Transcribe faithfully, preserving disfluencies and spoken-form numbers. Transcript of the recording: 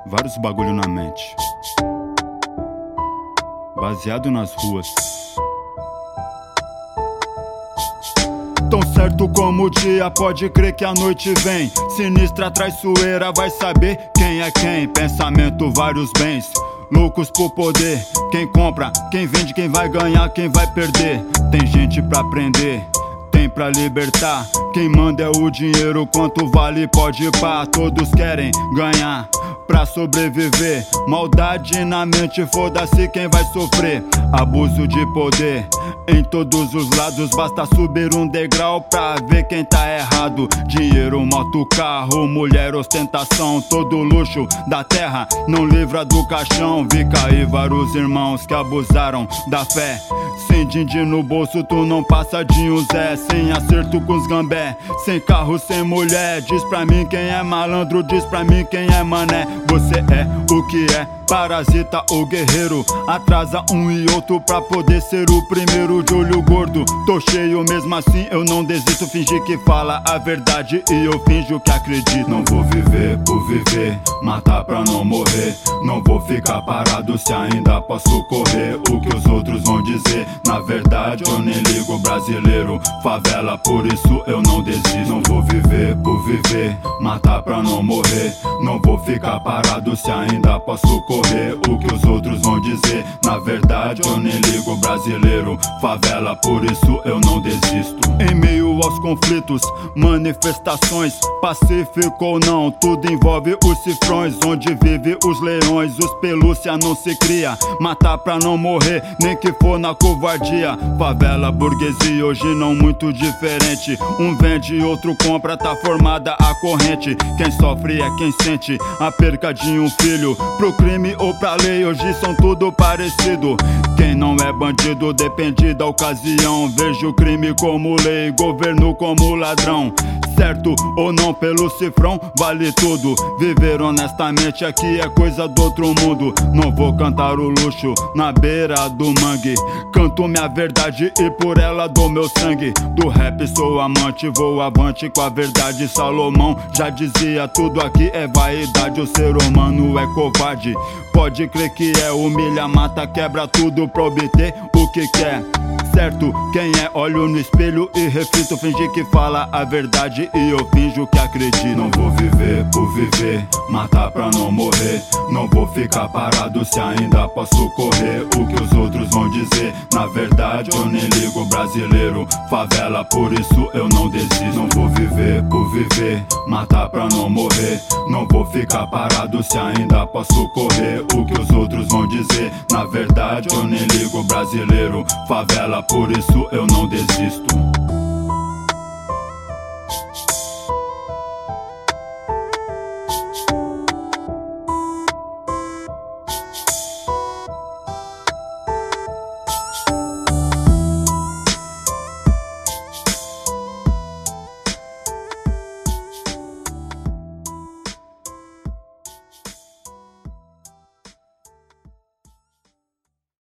Vários bagulho na mente, baseado nas ruas. Tão certo como o dia, pode crer que a noite vem. Sinistra traiçoeira, vai saber quem é quem. Pensamento, vários bens, loucos por poder. Quem compra, quem vende, quem vai ganhar, quem vai perder. Tem gente pra prender, tem pra libertar. Quem manda é o dinheiro, quanto vale pode ir pá. Todos querem ganhar pra sobreviver. Maldade na mente, foda-se quem vai sofrer. Abuso de poder em todos os lados, basta subir um degrau pra ver quem tá errado. Dinheiro, moto, carro, mulher, ostentação, todo luxo da terra não livra do caixão. Vi cair vários irmãos que abusaram da fé. Sem din-din no bolso tu não passa de um Zé. Sem acerto com os gambé, sem carro, sem mulher. Diz pra mim quem é malandro, diz pra mim quem é mané. Você é o que é, parasita ou guerreiro. Atrasa um e outro pra poder ser o primeiro. De olho gordo, tô cheio mesmo assim eu não desisto. Fingir que fala a verdade e eu finjo que acredito. Não vou viver por viver, matar pra não morrer. Não vou ficar parado se ainda posso correr. O que os outros vão dizer, na verdade eu nem ligo. Brasileiro, favela, por isso eu não desisto. Não vou viver por viver, matar pra não morrer. Não vou ficar parado se ainda posso correr. O que os outros vão dizer, na verdade eu nem ligo. Brasileiro, favela, por isso eu não desisto. Em meio aos conflitos, manifestações, pacífico ou não, tudo envolve os cifrões. Onde vive os leões, os pelúcia não se cria. Matar pra não morrer, nem que for na covardia. Favela, burguesia, hoje não muito diferente. Um vende, outro compra, tá formada a corrente. Quem sofre é quem sente a perca de um filho. Pro crime ou pra lei, hoje são tudo parecido. Quem não é bandido depende da ocasião. Vejo o crime como lei, governo como ladrão. Certo ou não, pelo cifrão vale tudo. Viver honestamente aqui é coisa do outro mundo. Não vou cantar o luxo na beira do mangue. Canto minha verdade e por ela dou meu sangue. Do rap sou amante, vou avante com a verdade. Salomão já dizia, tudo aqui é vaidade. O ser humano é covarde, pode crer que é. Humilha, mata, quebra tudo pra obter o que quer. Certo, quem é, olho no espelho e reflito. Fingir que fala a verdade e eu finjo que acredito. Não vou viver por viver, matar pra não morrer. Não vou ficar parado se ainda posso correr. O que os outros vão dizer, na verdade eu nem ligo. Brasileiro, favela, por isso eu não desisto. Não vou viver por viver, matar pra não morrer. Não vou ficar parado se ainda posso correr. O que os outros vão dizer, na verdade eu nem ligo. Brasileiro, favela, por isso eu não desisto.